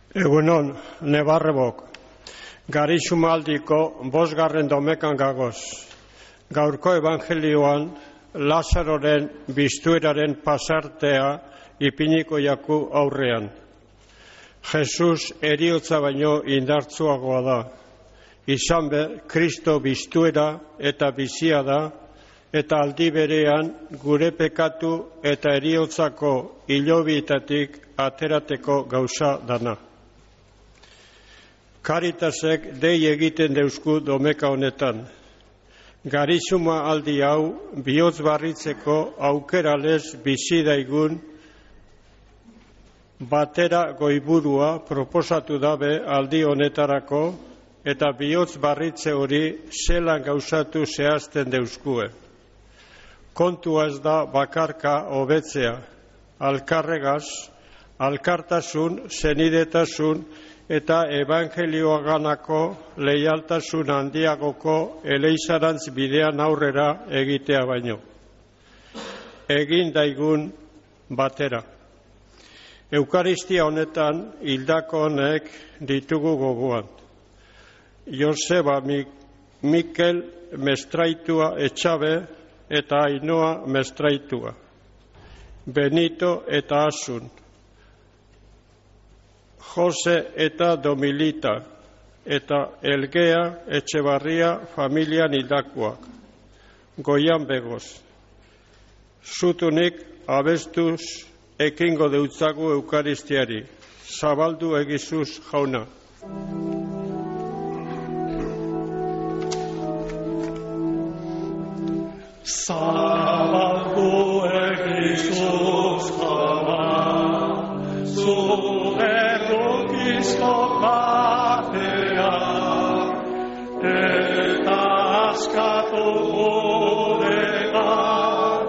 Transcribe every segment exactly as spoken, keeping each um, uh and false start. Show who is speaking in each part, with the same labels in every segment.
Speaker 1: Egunon, Nebarrebok, Garixumaldiko bosgarren domekan gagoz. Gaurko evangelioan Lazaroren biztueraren pasartea ipiniko jaku aurrean. Jesus eriotza baino indartsuagoa da. Izan be, Kristo biztuera eta bizia da, eta aldi berean gure pekatu eta eriotzako hilobietatik aterateko gauza dana. Karitasek dei egiten deusku domeka honetan. Garizuma aldi hau bihotz barritzeko aukeralez bizi daigun batera goiburua proposatu dabe aldi honetarako eta bihotz barritze hori zelan gauzatu zehazten deuskue. Kontua ez da bakarka hobetzea, alkarregaz, alkartasun, zenidetasun eta evangelioaganako leialtasun handiagoko eleizarantz bidean aurrera egitea baino. Egin daigun batera. Eukaristia honetan hildako honek ditugu gogoan. Joseba Mikel Mestraitua Etxabe eta Ainoa Mestraitua. Benito eta Asun. Jose eta Domilita eta Elgea Etxebarria familian hildakoak. Goian begoz. Zutunik abestuz ekingo deutzagu Eukaristiari. Zabaldu egizuz jauna.
Speaker 2: Zabaldu egizuz jauna. Zure gukizko batea eta askatu guregan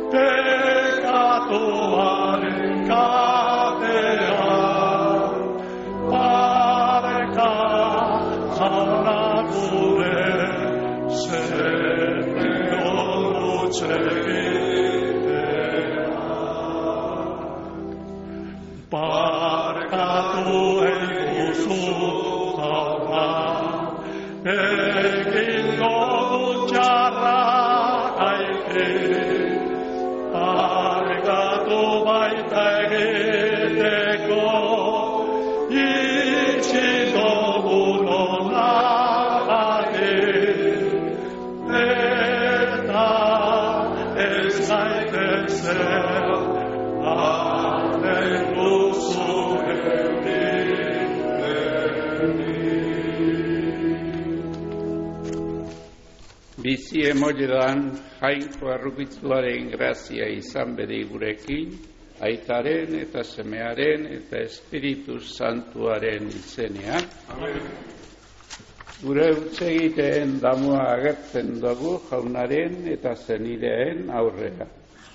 Speaker 2: pekatuaren katea pareka jauna gure zerre Barkatu eguzu jauna, egingo dutxarra gaike, barkatu baita egiteko, itxiko gulonagake, eta ez gaitezen,
Speaker 3: Bizi emoledan Jainko Arrukitzuaren grazia izan bere gurekin, Aitaren eta Semearen eta Espiritu Santuaren izenean. Amen. Gure utzegiteen damua agertzen dugu jaunaren eta zenideen aurrera.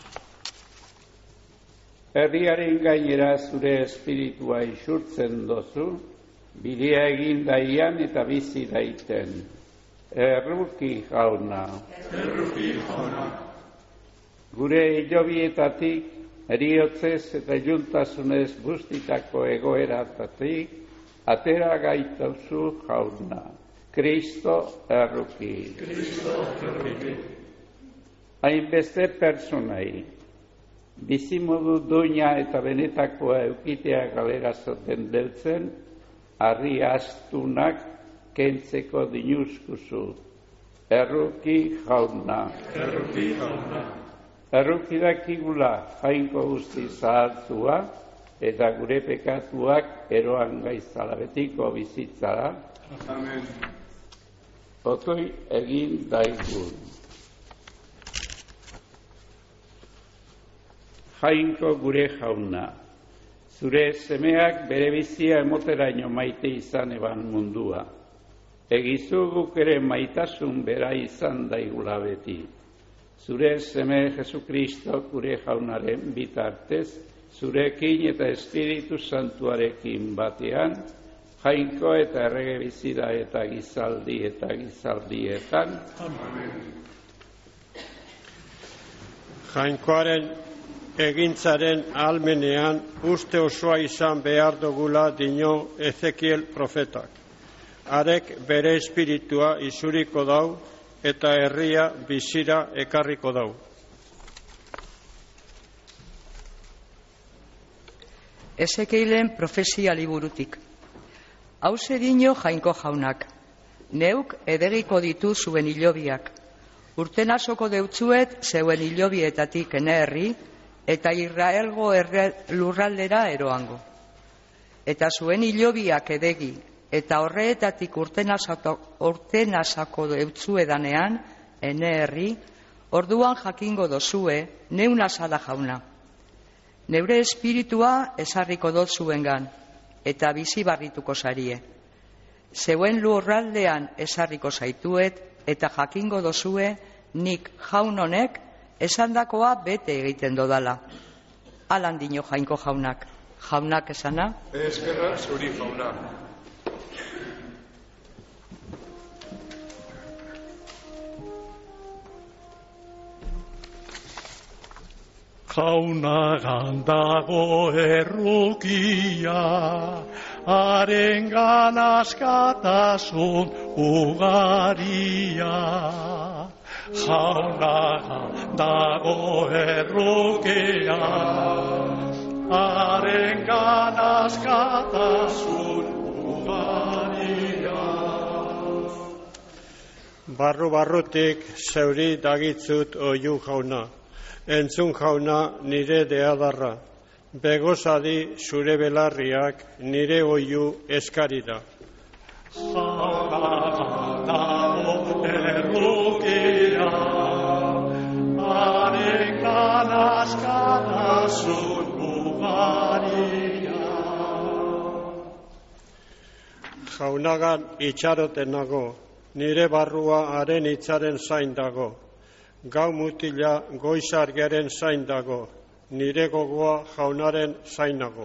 Speaker 3: Herriaren gainera zure espiritua isurtzen dozu, bidea egin daian eta bizi daiten. Erruki jauna.
Speaker 2: Erruki jauna.
Speaker 3: Gure hilobietatik, eriotzez eta juntasunez bustitako egoeratatik, atera gaitauzu jauna. Kristo erruki.
Speaker 2: Kristo erruki.
Speaker 3: Hainbeste personai, bizimodu duina eta benetakoa eukitea galera zoten deltzen, harri astunak kentzeko dinuzkuzu. Erruki jauna.
Speaker 2: Erruki jauna.
Speaker 3: Erruki dakigula Jainko guzti zahaltzua eta gure pekatuak eroan gaizalabetiko bizitzara.
Speaker 2: Amen.
Speaker 3: Otoi egin daigun. Jainko gure jauna, zure semeak bere bizia emoteraino maite izan eban mundua. Egizu guk ere maitasun bera izan daigula beti. Zure seme Jesukristo gure jaunaren bitartez, zurekin eta Espiritu Santuarekin batean, Jainko eta errege bizida eta gizaldi eta gizaldietan.
Speaker 2: Amen.
Speaker 1: Jainkoaren egintzaren ahalmenean uste osoa izan behar dugula dio Ezekiel profetak. Arek bere espiritua izuriko dau eta herria bizira ekarriko dau.
Speaker 4: Ezekielen profesia liburutik. Hauze dino Jainko jaunak. Neuk edegiko ditu zuen hilobiak. Urten asoko deutzuet zeuen hilobietatik ene herri eta Israelgo lurraldera eroango. Eta zuen hilobiak edegi eta horreetatik urten asako deutzuedanean ene herri, orduan jakingo dozue neun azala jauna. Neure espiritua esarriko dut zuengan, eta bizi barrituko zarie. Zeuen lurraldean esarriko zaituet, eta jakingo dozue nik jaun honek esandakoa bete egiten dodala. Alan dino Jainko jaunak. Jaunak esana?
Speaker 2: Eskerra zuri jauna.
Speaker 5: Jaunagan dago errukia, harengan askatasun ugaria. Jaunagan dago errukia, harengan askatasun ugaria.
Speaker 1: Barru-barrutik zeuri dagitzut oiu jauna. Entzun jauna nire deadarra, begozadi zure belarriak nire oiu eskarira.
Speaker 5: Jaunagan dago errukia, harengan askatasun ugaria.
Speaker 1: Jaunagan itxaroten nago, nire barrua haren hitzaren zain dago. Gau mutila goizargeren zain dago, nire gogoa jaunaren zainago.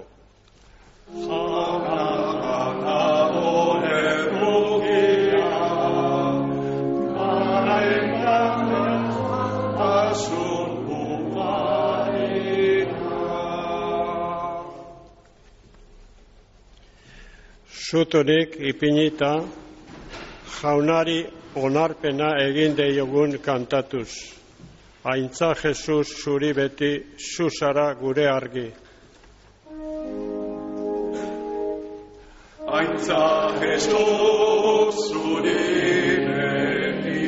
Speaker 5: Jaunagan dago errukia, harengan askatasun ugaria.
Speaker 1: Zuturik ipinita, jaunari onarpena egin deiogun kantatuz. Aintza Jesus zuri beti, zuzara gure argi.
Speaker 5: Aintza Jesus zuri beti,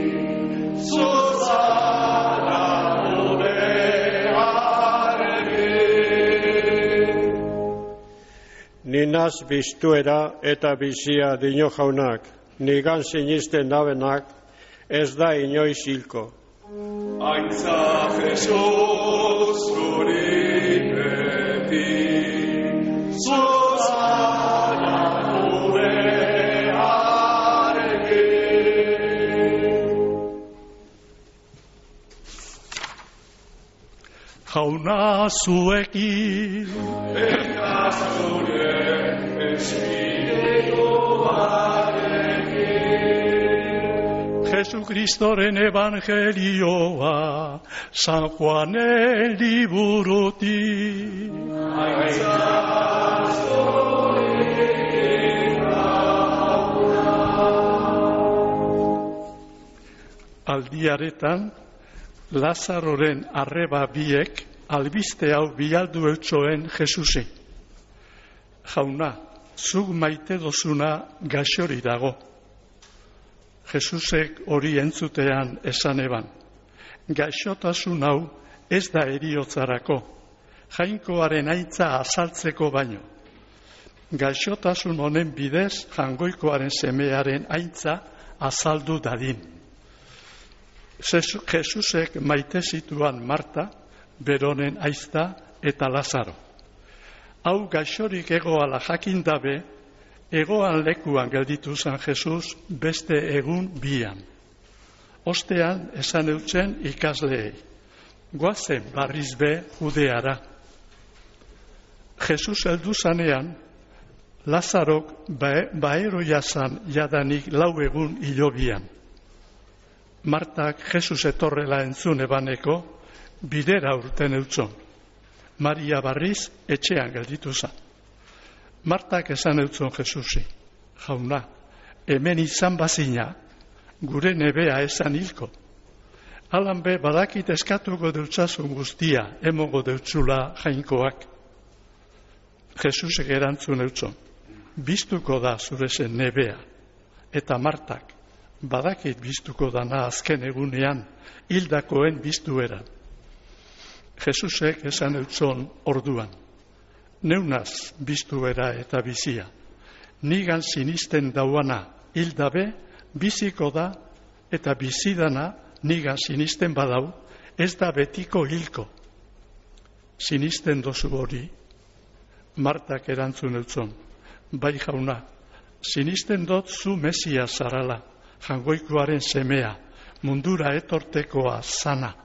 Speaker 5: zuzara gure argi.
Speaker 1: Ninaz biztuera eta bizia dino jaunak, nigan sinisten nabenak, ez da inoiz hilko.
Speaker 5: Aintza Jesus zuri beti, zuzara gure argi. Jauna zuekin, eta zure Jesucristoren evangelioa, San Juanen liburutik. Aldiaretan, Lazaroren arreba biek albiste hau bialdu eutxoen Jesusi. Jauna, zuk maite dozuna gaxori dago. Jesusek hori entzutean esan eban. Gaixotasun hau ez da eriotzarako, jainkoaren aitza azaltzeko baino. Gaixotasun honen bidez jangoikoaren semearen aitza azaldu dadin. Jesusek maite zituan Marta, Beronen aizta eta Lazaro. Hau gaixorik egoala jakindabe, egoan lekuan gelditu zen Jesus beste egun bian. Ostean esan eutzen ikasleei, goazen barriz be Judeara. Jesus heldu zanean, Lazarok baeroia zan jadanik lau egun hilobian. Martak Jesus etorrela entzun ebaneko, bidera urten eutzon. Maria barriz etxean gelditu zen. Martak esan eutzon Jesusi, jauna, hemen izan bazina, gure nebea esan hilko. Alan be badakit eskatuko deutsasun guztia, emongo deutzula jainkoak. Jesusek erantzun eutzon, biztuko da zure zen nebea, eta Martak, badakit biztuko dana azken egunean, hildakoen biztueran. Jesusek esan eutzon orduan, neunaz biztuera eta bizia, nigan sinisten dauana hildabe, biziko da eta bizidana nigan sinisten badau, ez da betiko hilko. Sinisten dozu hori, Martak erantzun eutzon, bai jauna, sinisten dot zu Mesia zarala, jangoikoaren semea, mundura etortekoa zana.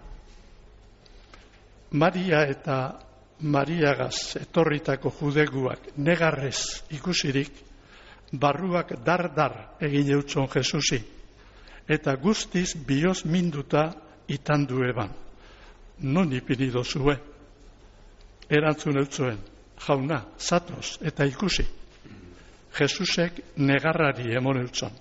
Speaker 5: Maria eta Mariagaz etorritako judeguak negarrez ikusirik, barruak dar-dar egin eutzon Jesusi, eta guztiz bioz minduta itandu eban. Non ipini dozue? Erantzun eutzuen, jauna, zatoz eta ikusi. Jesusek negarrari emon eutzon.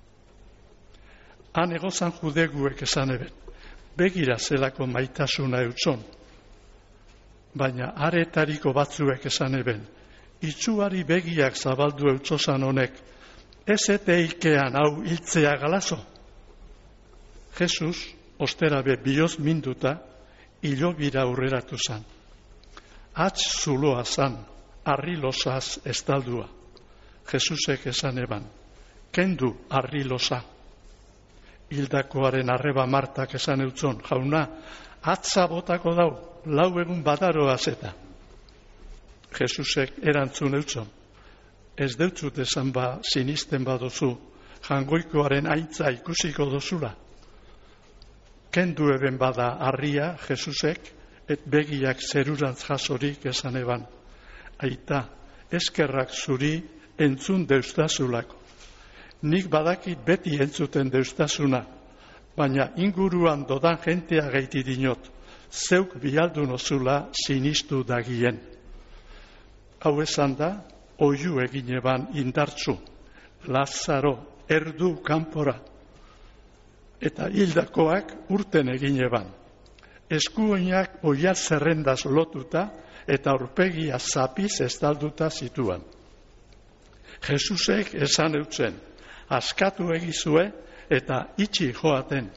Speaker 5: Han egozan judeguek esan eben, begira zelako maitasuna eutzon. Baina aretariko batzuek esan eben, itxuari begiak zabaldu eutzozan honek, ez eteikean hau hiltzea galazo. Jesus, osterabe bioz minduta, hilobira aurreratu zan. Atz zuloa zan, arrilosaz estaldua. Jesusek esan eban, kendu arrilosa. Hildakoaren arreba Martak esan eutzon, jauna, atza botako dau, lau egun badaroaz eta. Jesusek erantzun eutzon, ez deutzut esan ba sinisten badozu, jangoikoaren aintza ikusiko dozula. Kendu eben bada arria Jesusek, et begiak zerurantz jasorik esan eban. Aita, eskerrak zuri entzun deustazulako. Nik badakit beti entzuten deustasuna, baina inguruan dodan jentea gaiti dinot, zeuk bialdun ozula sinistu dagien. Hau esan da, oiu egin eban indartzu, Lazaro, erdu kanpora, eta hildakoak urten egin eban. Eskuoinak oiat zerrendaz lotuta eta aurpegia zapiz estalduta zituan. Jesusek esan eutzen, askatu egizue eta itxi joaten.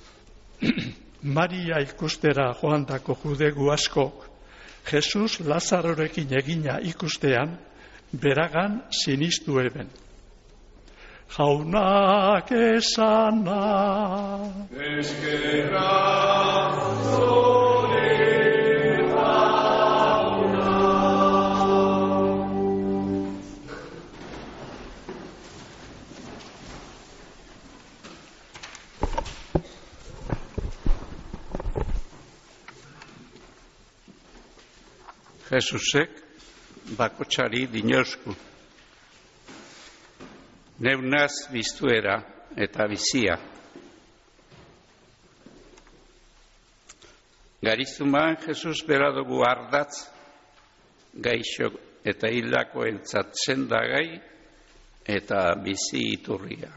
Speaker 5: Maria ikustera joandako judegu askok, Jesus Lazarorekin egina ikustean, beragan sinistu eben. Jaunak esana
Speaker 2: Eskerra zure jauna.
Speaker 3: Jesusek bakotsari dinosku. Neunaz biztuera eta bizia. Garizuman Jesus beradugu ardatz, gaixo eta hildakoentzat sendagai eta bizi iturria.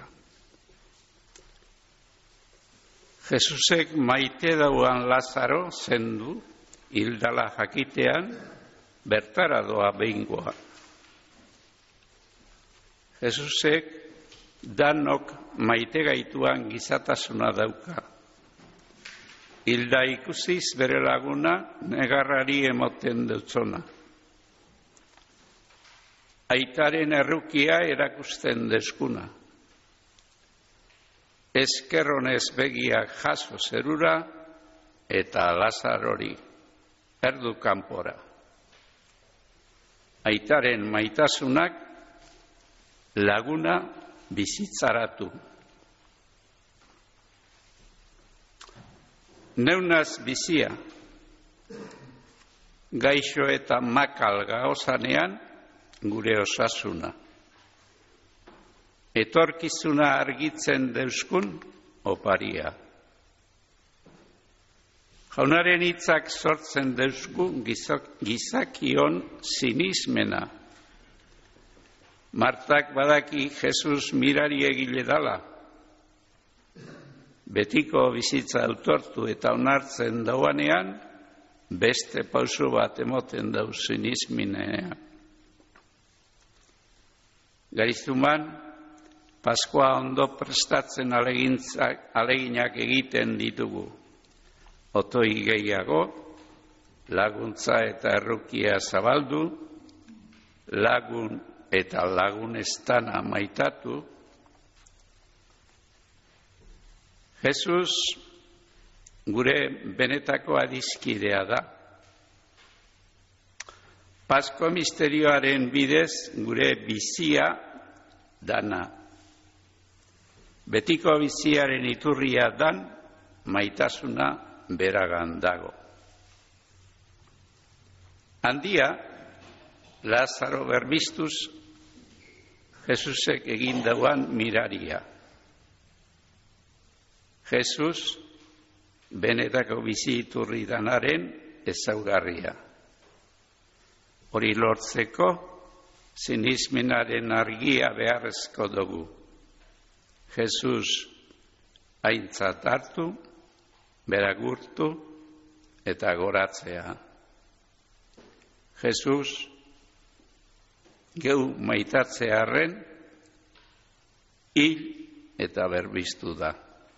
Speaker 3: Jesusek maite dauan Lazaro zendu, hildala jakitean, bertara doa behingoa. Jesusek danok maite gaituan gizatasuna dauka. Hilda ikusiz bere laguna negarrari emoten dutzona. Aitaren errukia erakusten deskuna. Eskerronez begiak jaso zerura eta Lazarori erdu kanpora. Aitaren maitasunak laguna bizitzaratu. Neunaz bizia, gaixo eta makal gaozanean gure osasuna. Etorkizuna argitzen deuskun oparia. Jaunaren hitzak sortzen deusku gizakion sinismena. Martak badaki Jesus mirari egile dala. Betiko bizitza autortu eta onartzen dauanean, beste pauso bat emoten dau sinismenean. Garizuman, Paskoa ondo prestatzen aleginak egiten ditugu. Otoi gehiago, laguntza eta errukia zabaldu, lagun eta lagunestana maitatu. Jesus gure benetako adiskidea da. Pasko misterioaren bidez gure bizia dana. Betiko biziaren iturria dan maitasuna beragan dago. Handia, Lazaro berbistuz, Jesusek egin dauan miraria. Jesus, benetako bizi iturri danaren ezaugarria. Hori lortzeko, sinismenaren argia beharrezko dugu. Jesus aintzat hartu, beragurtu eta goratzea. Jesus geu maitatzearren hil eta berbiztu da.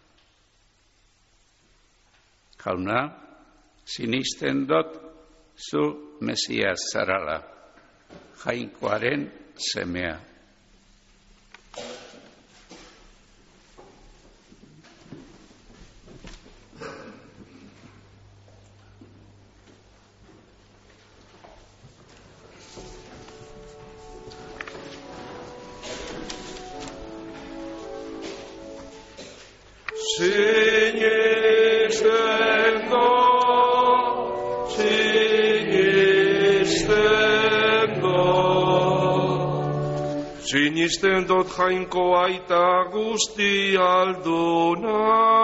Speaker 3: Jauna, sinisten dut zu Mesias zarala, Jainkoaren semea.
Speaker 2: Sinisten dut Jainko aita guzti alduna,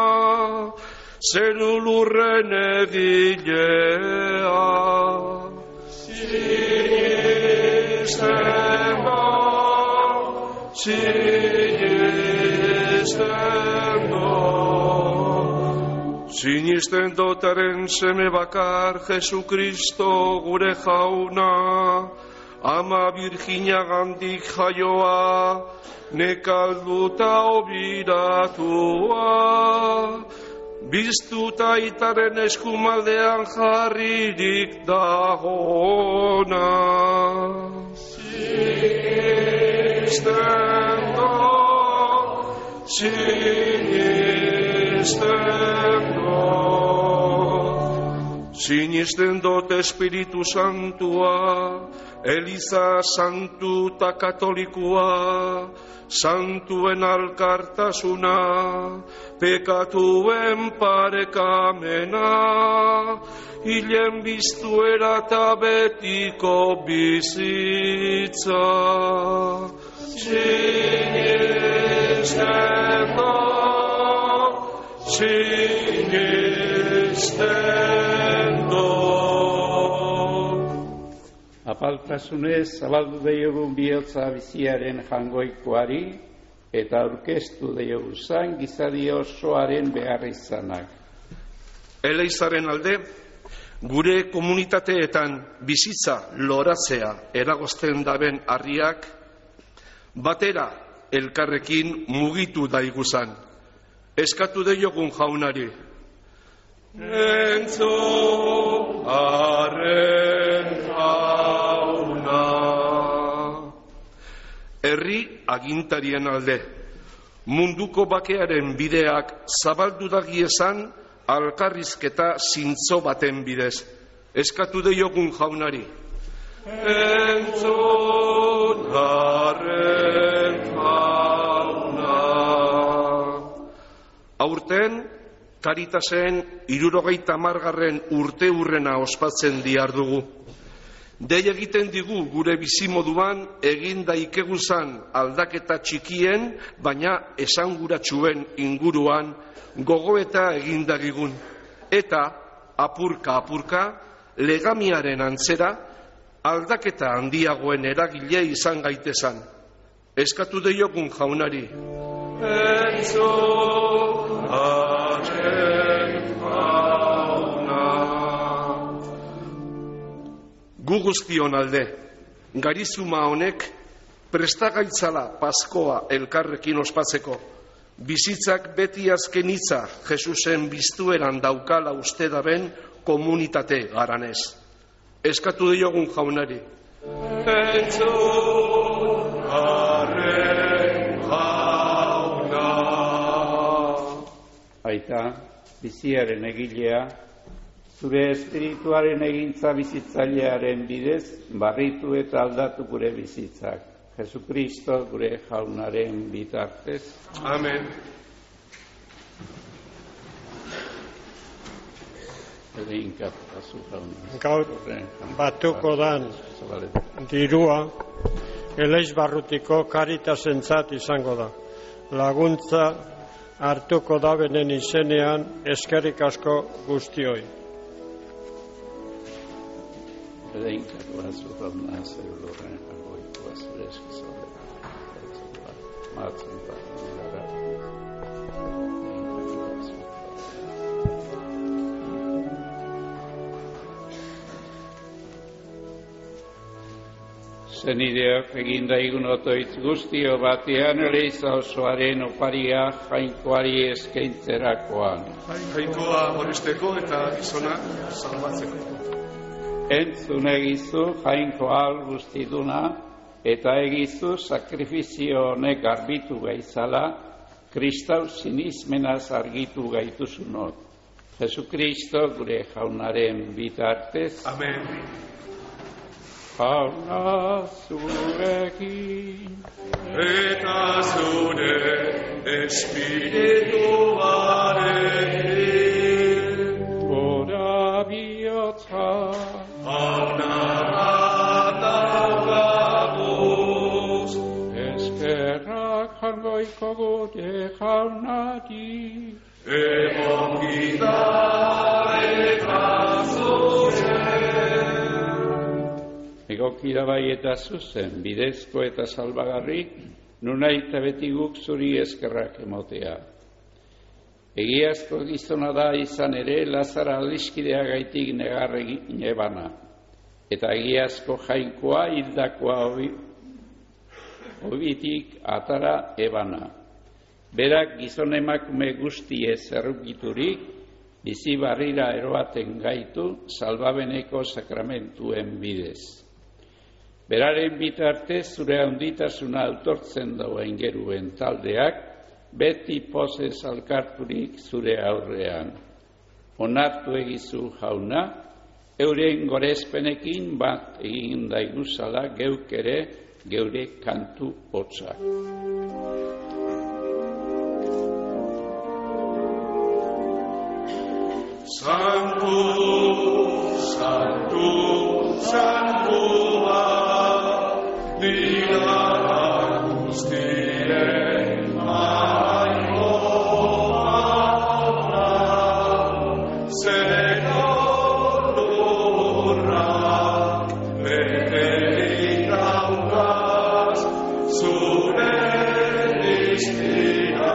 Speaker 2: zeru lurren egilea. Sinisten dut, sinisten dut, sinisten dotaren seme bakar Jesukristo gure jauna, Ama Virginia gandik jaioa, nekalduta obiratua, biztuta itaren eskumaldean jarririk dagona. Sinisten dut, sinisten dut, sinisten dut Espiritu Santua, Eliza santu ta katolikua, santuen alkartasuna, pekatuen parekamena, hilen biztuera ta betiko bizitza. Sinisten dut, sinisten dut.
Speaker 3: Apaltasunez zabaldu diogun bihotza biziaren jangoikoari eta aurkeztu diogu zan gizadi osoaren behar izanak.
Speaker 2: Eleizaren alde, gure komunitateetan bizitza loratzea eragozten daben harriak, batera elkarrekin mugitu daiguzan. Eskatu diogun jaunari. Entzu arren jauna. Herri agintarien alde, munduko bakearen bideak zabaldu dagiezan alkarrizketa zintzo baten bidez. Eskatu diogun jaunari. Entzun arren jauna. Aurten, Karitasen hirurogeita hamargarren urte hurrena ospatzen dihardugu. Dei egiten digu gure bizimoduan egin daikeguzan aldaketa txikien, baina esanguratsuen inguruan gogoeta egin dagigun. Eta apurka apurka, legamiaren antzera, aldaketa handiagoen eragile izan gaitezan. Eskatu deiogun jaunari. Entzun haren jauna. Gu guztion alde, garizuma honek prestagaitzala Paskoa elkarrekin ospatzeko, bizitzak beti azken hitza Jesusen biztueran daukala uste daben komunitate garanez. Eskatu diogun jaunari. Entzun haren jauna.
Speaker 3: Aita, biziaren egilea, zure espirituaren egintza bizitzailearen bidez, barritu eta aldatu gure bizitzak. Jesukristo gure jaunaren bitartez.
Speaker 2: Amen.
Speaker 1: Gaur batuko dan dirua Eleix barrutiko Karitasentzat izango da. Laguntza hartuko da benen izenean eskerrik asko guztioi.
Speaker 3: Zenideok eginda igun otoitz guztio batean eleiza osoaren oparia jainkoari eskaintzerakoan.
Speaker 2: Jainkoa horisteko eta gizona salbatzeko.
Speaker 3: Entzun egizu jainkoa guztiduna eta egizu sakrifizio honek garbitu gaizala Kristau sinismenaz argitu gaituzunok. Jesukristo gure jaunaren bitartez.
Speaker 2: Amen.
Speaker 3: Jauna zurekin
Speaker 2: eta zure espirituarekin
Speaker 3: gora bihotza
Speaker 2: jauna atagabuz
Speaker 3: eskerrak jangoiko gure jaunari
Speaker 2: egokita eta zuzen.
Speaker 3: Egokira bai eta zuzen, bidezko eta salbagarri, nunaita beti guk zuri eskerrak emotea. Egiazko gizona da izan ere, Lazara aldiskidea gaitik negarregin ebana. Eta egiazko jainkoa hildakoa hobitik atara ebana. Berak gizon emakume guztiez errukiturik, bizi barrira eroaten gaitu salbabeneko sakramentuen bidez. Beraren bitartez zure handitasuna autortzen dauen geruen taldeak, beti pozez alkarturik zure aurrean. Onartu egizu jauna, euren gorezpenekin bat egin daiguzala geuk ere geure kantu hotza.
Speaker 2: Santu, santu, santua, dira guztien ainoa, zero lurrak beterik daukaz, zure diztia,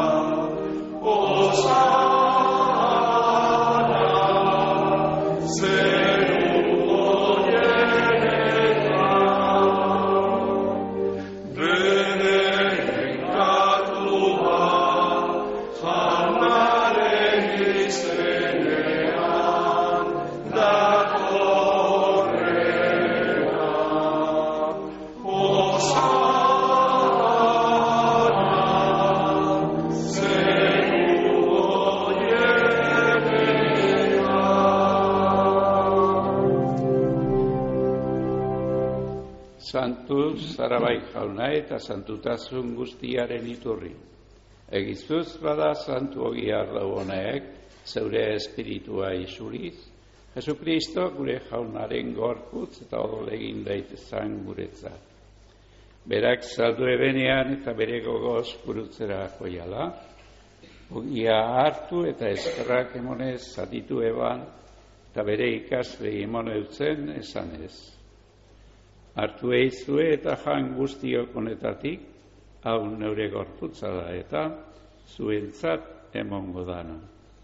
Speaker 3: Santu zarabai jauna eta santutasun guztiaren iturri. Egizuz bada santu ogiar dauonek, zeure espiritua isuriz, Jesukristo gure jaunaren gorputz eta odolegin daitezan guretzat. Berak saldu ebenean eta bere gogoz burutzera joiala, ogia hartu eta eskerrak emonez zatitu eban, eta bere ikasle emon eutzen esanez. Hartu eizue eta jan guztiok honetatik, hau neure gorputza da eta zuentzat emongo dana.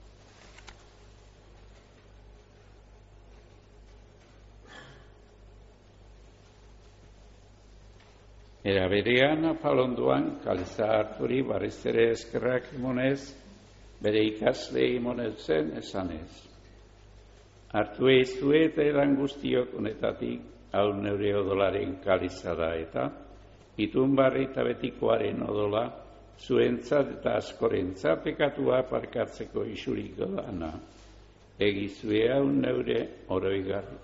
Speaker 3: Era berean afalonduan kaliza harturi barriz ere eskerrak emonez, bere ikasle emoneutzen esanez. Hartu eizue eta edan guztiok honetatik, hau neure odolaren kaliza da eta, itun barri eta betikoaren odola, zuentzat eta askorentzat pekatua parkatzeko isuriko dana. Egizue hau neure oroigarri.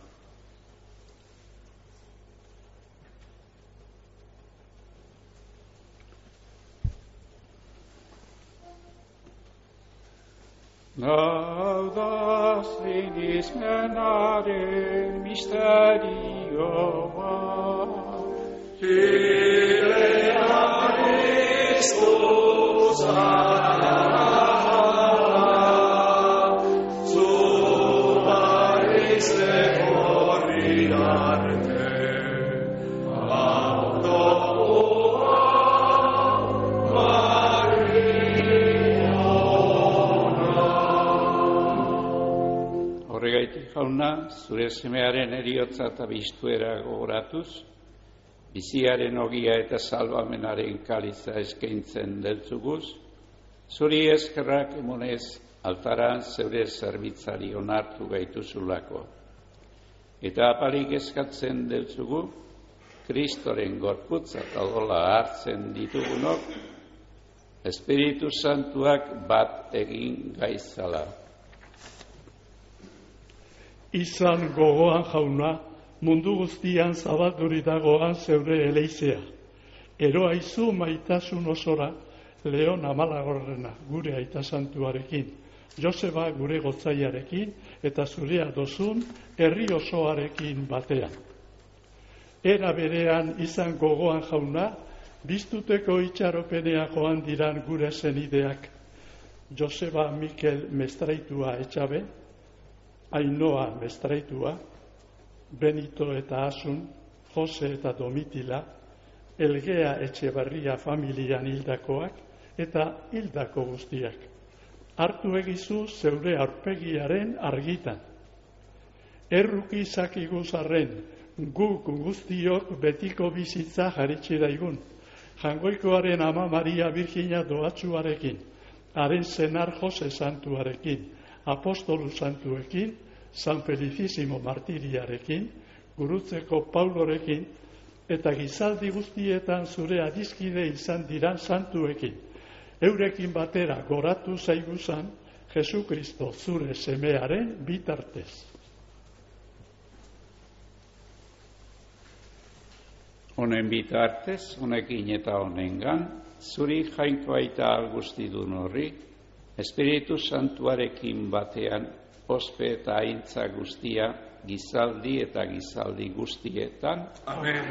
Speaker 6: Hau da zein izmenaren misterioa.
Speaker 2: Filea Christus ara, zu bariste corridarte,
Speaker 3: Horregaitik jauna, zure semearen eriotza eta bistuera gogoratuz, biziaren ogia eta salvamenaren kaliza eskaintzen deltzuguz, zuri eskerrak emonez altaran zeure zerbitzari onartu gaituzulako. Eta apalik eskatzen deltzugu, Kristoren gorputza eta odola hartzen ditugunok, Espiritu Santuak bat egin gaizala.
Speaker 5: Izan gogoan jauna, mundu guztian zabalduri dagoan zeure eleizea. Eroaizu maitasun osora, Leon Amalagorrena gure aita santuarekin, Joseba gure gotzaiarekin, eta zurea dozun herri osoarekin batean. Era berean izan gogoan jauna, biztuteko itxaropenea joan diran gure zenideak, Joseba Mikel Mestraitua etxabe, Ainoa Mestraitua, Benito eta Asun, Jose eta Domitila, Elgea Etxebarria familian hildakoak eta hildako guztiak. Hartu egizu zeure aurpegiaren argitan. Erruki zakiguzarren, guk guztiok betiko bizitza jaritsi daigun. Jangoikoaren ama Maria Virgina doatsuarekin, haren senar Jose Santuarekin, apostolu santuekin, San Felicissimo martiriarekin, gurutzeko Paulorekin, eta gizaldi guztietan zure adiskide izan diran santuekin. Eurekin batera goratu zaiguzan, Jesu Kristo zure semearen bitartez.
Speaker 3: Honen bitartez, honekin eta honengan, zuri jainkoa eta algustidun horri, Espiritu Santuarekin batean, ospe eta aintza guztia, gizaldi eta gizaldi guztietan.
Speaker 2: Amen.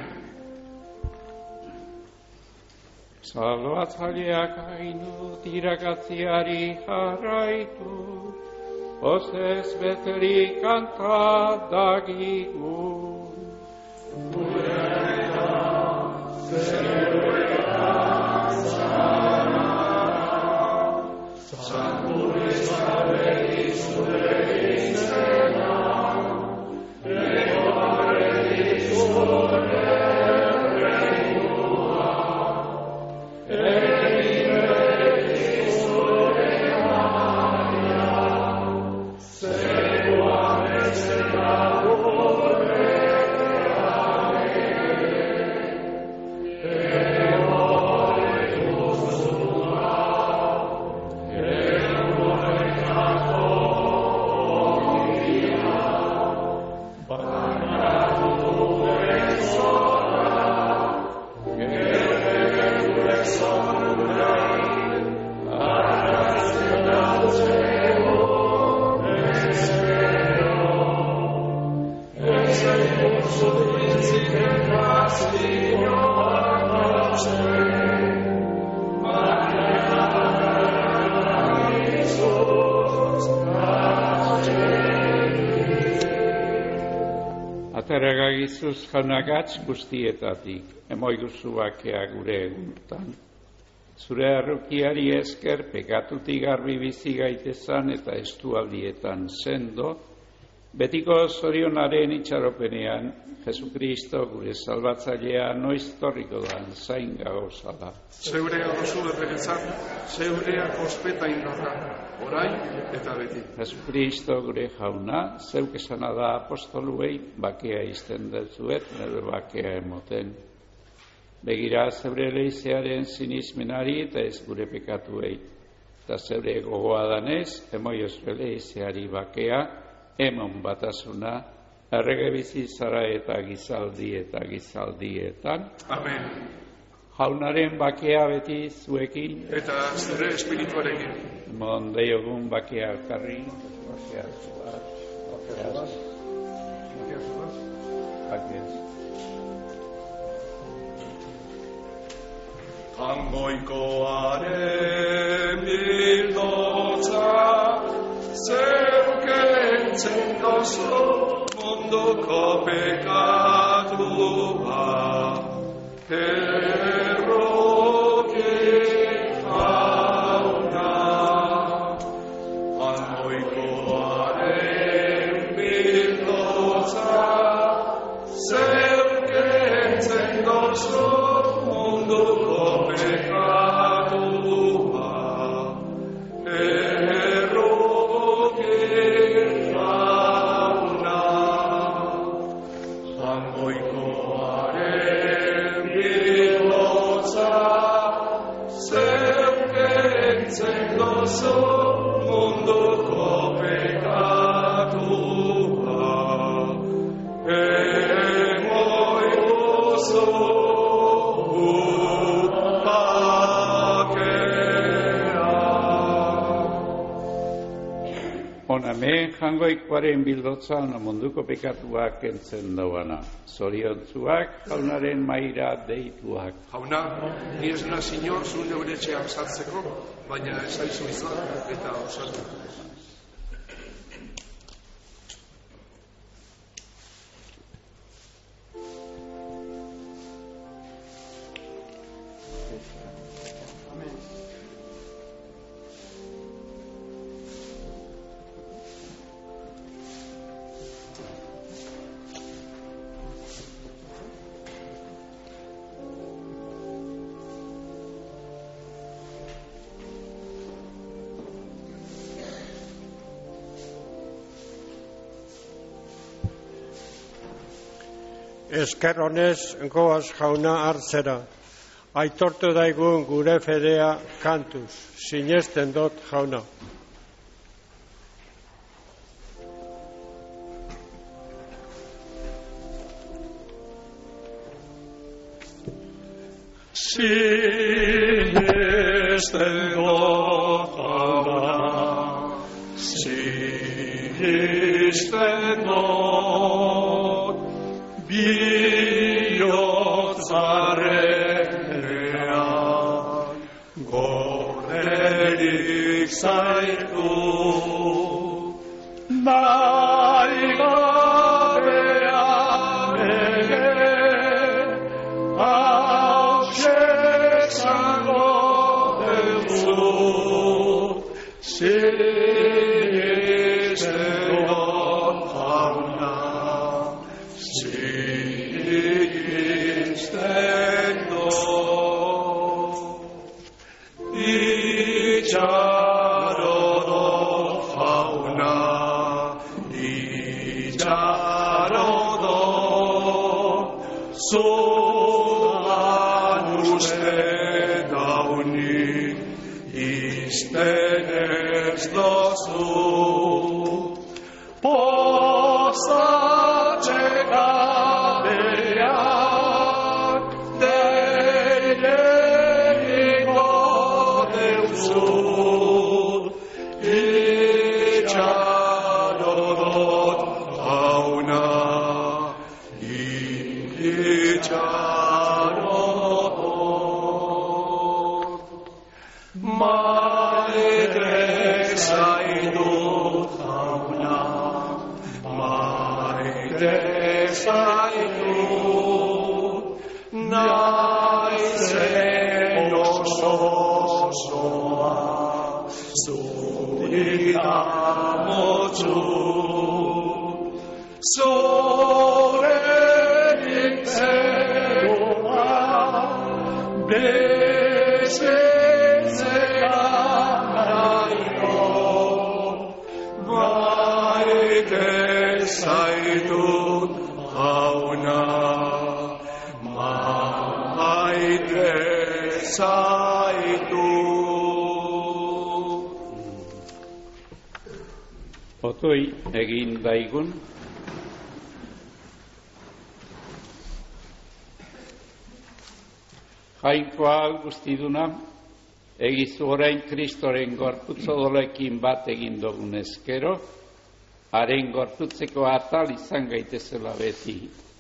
Speaker 6: Salbatzaileak hainut irakatziari jarraitu, pozez beterik kanta dagigun.
Speaker 2: Gurera, zeurean zara, Santu izabegi zure izena, legoaregi zure reinua, egibegi zure maria, zegoan ezena gure kreare, egorek uzuna,
Speaker 3: Eskerregagizuz jaunagatz guztietatik, emoiguzu bakea gure egunetan. Zure arrukiari esker pekatutik garbi bizi gaitezan eta estualdietan sendo, betiko zorionaren itxaropenean, Jesukristo gure salbatzailea noiz torriko dan zain gauzala.
Speaker 7: Zeurea dozu erregetzak, zeurea ospeta indarra, orain eta beti.
Speaker 3: Jesukristo gure jauna, zeuk esana da apostoluei, bakea izten dezuet, nire bakea emoten. Begira zeure leizearen sinismenari eta ez gure pekatuei. Eta zeure gogoa danez, emoioz leizeari bakea, emon batasuna, errege bizi zara eta gizaldi eta gizaldietan.
Speaker 7: Amen.
Speaker 3: Jaunaren bakea beti zuekin.
Speaker 7: Eta zure espirituarekin.
Speaker 3: Mon deiogun bakea elkarri. Bakea zuaz. Bakea zuaz. Bakea zuaz.
Speaker 2: Hangoikoaren bildotza, zeukentzen dozu munduko pekatua, erroki jauna. Hangoikoaren bildotza, zeukentzen dozu munduko
Speaker 3: Oname jangoikoaren bildotzan munduko pekatuak kentzen dauana. Zoriontzuak jaunaren maira deituak.
Speaker 7: Jauna, ni ez naz inor zu neure etxeak sartzeko, baina ez aizu izan eta osatu.
Speaker 1: Esker honez goaz jauna hartzera. Aitortu daigun gure fedea kantuz. Sinesten dot jauna.
Speaker 2: Sinesten dot jauna. Sinesten dot bihotzarenean gorderik zaitu nahi gabean ere hauxe zango duzu sinesten dut jauna. Zuan uste dauni izten ez dozu pozatxe gabeak deileriko deuzu itxarodot jauna. Maite zaitut jauna, maite zaitu, naizen osoa, zuri amotzu, zorenik zegoa, bezetzea naiko, maite zaitut jauna, maite zaitut.
Speaker 3: Otoi egin daigun, Jainkoa guztiduna, egizu orain Kristoren gorputz odolekin bat egin dugun ezkero, haren gorputzeko atal izan gaitezela beti.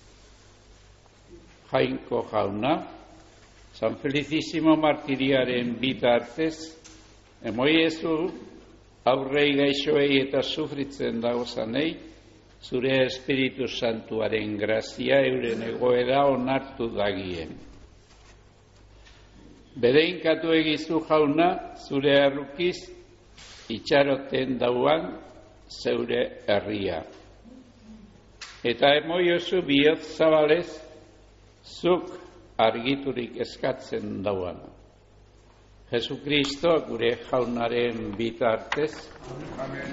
Speaker 3: Jainko jauna, San Felicissimo martiriaren bitartez, emoiezu aurrei gaixoei eta sufritzen dagozanei, zure Espiritu Santuaren grazia euren egoera onartu dagien. Bedeinkatu egizu jauna, zure errukiz, itxaroten dauan zeure herria. Eta emoiozu bihotz zabalez, zuk argiturik eskatzen dauan. Jesukristo gure jaunaren bitartez.
Speaker 2: Amen.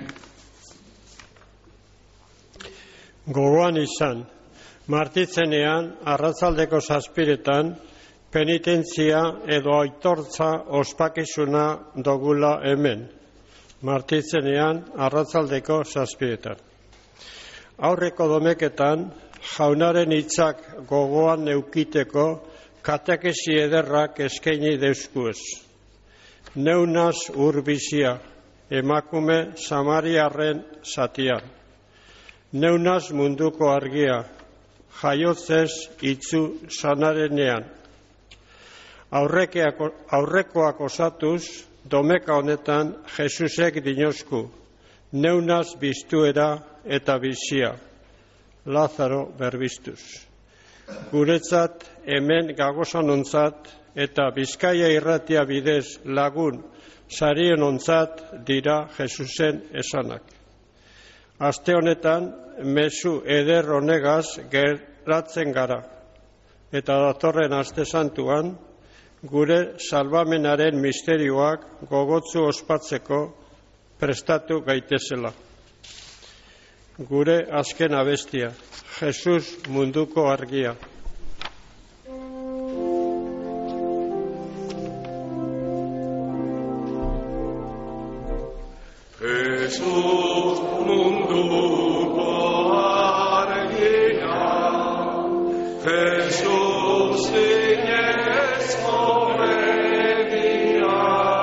Speaker 1: Gogoan izan, martitzenean, arratzaldeko zazpiretan, penitentzia edo aitortza ospakizuna dogula hemen, martitzenean arratzaldeko zazpiretan. Aurreko domeketan, jaunaren hitzak gogoan neukiteko katekesi ederrak eskaini deuskuez. Neunaz urbizia, emakume Samariarren zatia. Neunaz munduko argia, jaiotzez itzu sanarenean. Aurrekeak, aurrekoak osatuz, domeka honetan Jesusek dinosku, neunaz biztuera eta bizia, Lazaro berbiztuz. Guretzat hemen gagozanontzat eta Bizkaia irratia bidez lagun sarionontzat dira Jesusen esanak. Aste honetan mezu eder honegaz geratzen gara, eta datorren aste santuan gure salbamenaren misterioak gogotzu ospatzeko prestatu gaitezela. Gure azken abestia, Jesus munduko argia.
Speaker 2: Jesus munduko argia, Jesus inezko begia,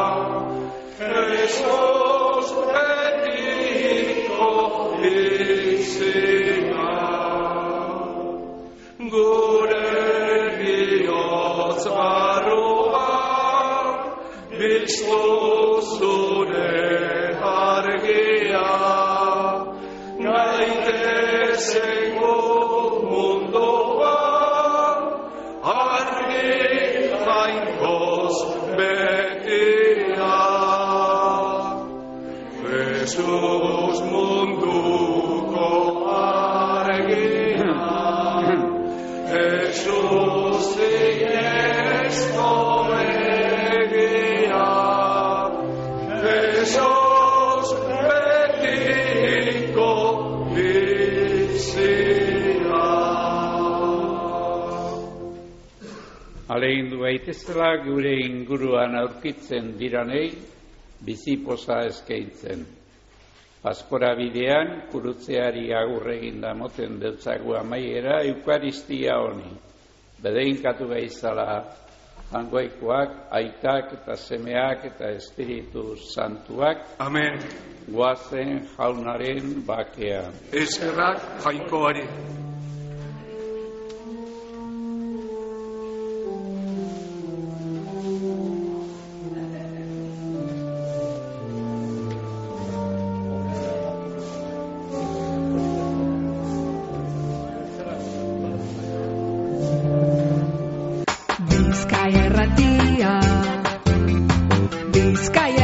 Speaker 2: Jesus betiko izia, gure bihotz barruan, biztu zure argia, gaitezengo munduan, argi jainkoz betia. Jesus munduko argia, Jesus inezko begia, Jesus betiko bizia.
Speaker 3: Alegindu gaitezela gure inguruan aurkitzen diranei bizipoza eskaintzen. Paskora bidean, kurutzeari agurregin da moten deutzagu amaiera eukaristia honi. Bedeinkatu gaizala jangoikoak, aitak eta semeak eta Espiritu Santuak.
Speaker 2: Amen.
Speaker 3: Goazen jaunaren bakea.
Speaker 2: Eskerrak jainkoari.
Speaker 8: irratia Bizkaia